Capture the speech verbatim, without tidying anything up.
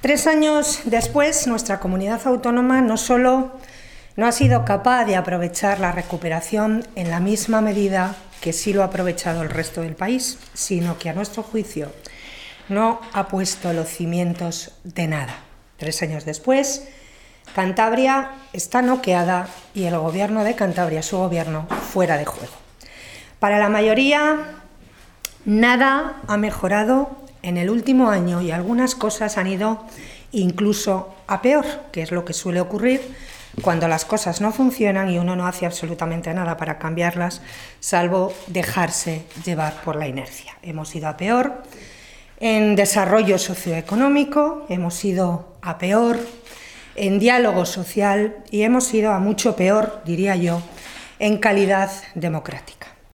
Tres años después, nuestra comunidad autónoma no solo no ha sido capaz de aprovechar la recuperación en la misma medida que sí lo ha aprovechado el resto del país, sino que, a nuestro juicio, no ha puesto los cimientos de nada. Tres años después, Cantabria está noqueada y el gobierno de Cantabria, su gobierno, fuera de juego. Para la mayoría, nada ha mejorado en el último año y algunas cosas han ido incluso a peor, que es lo que suele ocurrir cuando las cosas no funcionan y uno no hace absolutamente nada para cambiarlas, salvo dejarse llevar por la inercia. Hemos ido a peor en desarrollo socioeconómico, hemos ido a peor en diálogo social y hemos ido a mucho peor, diría yo, en calidad democrática.